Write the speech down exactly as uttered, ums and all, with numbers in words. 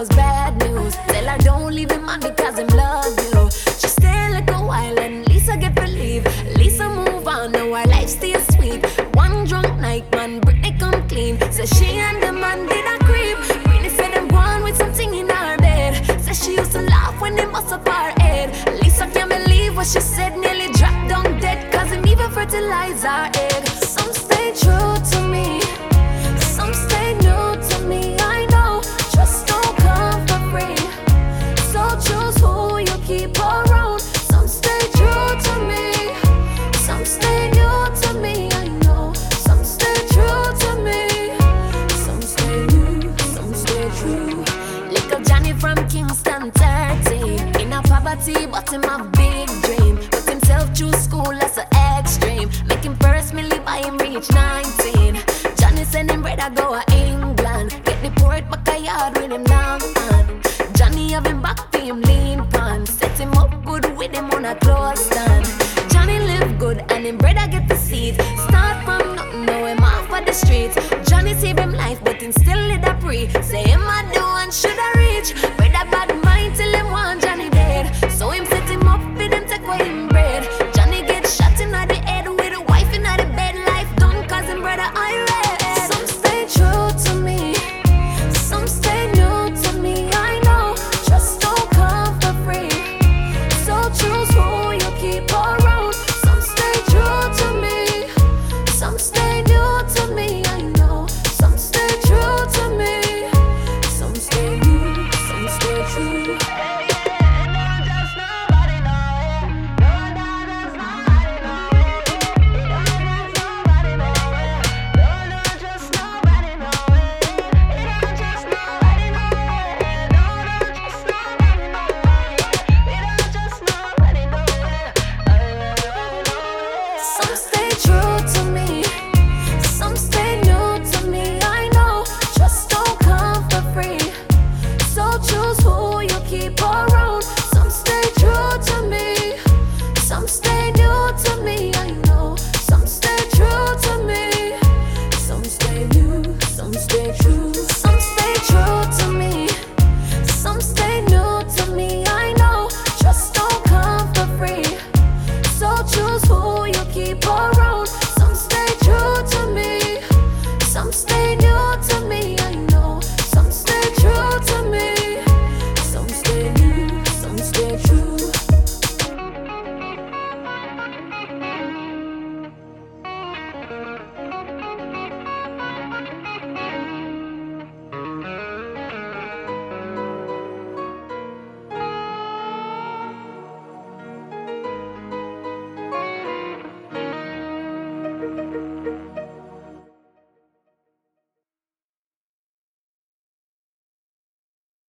was bad news. Tell her don't leave him man because him love you. She stay like a while and Lisa get relief. Lisa move on, now her life stays sweet. One drunk night, man, Britney come clean. Say she and the man did a creep. Britney said them gone with something in her bed. Say she used to laugh when they bust up her head. Lisa can't believe what she said, nearly dropped down dead. Cause him even fertilize her egg. Some stay true to me, some stay new to me. I know, trust don't come for free. So choose who you keep around. Some stay true to me, some stay new to me. I know, some stay true to me, some stay new, some stay true. Little Johnny from Kingston, thirty, in a poverty, but him a big dream. Put himself through school as an extreme. Make him first milli by him reach nineteen. Johnny send him brother go to England. Get the port back a yard with him long hand. Johnny have him back to him lean pan. Set him up good with him on a clothes stand. Johnny live good and him brother get the seat. Start from nothing, now him off of the streets. Johnny save him life but him still live a pre. Say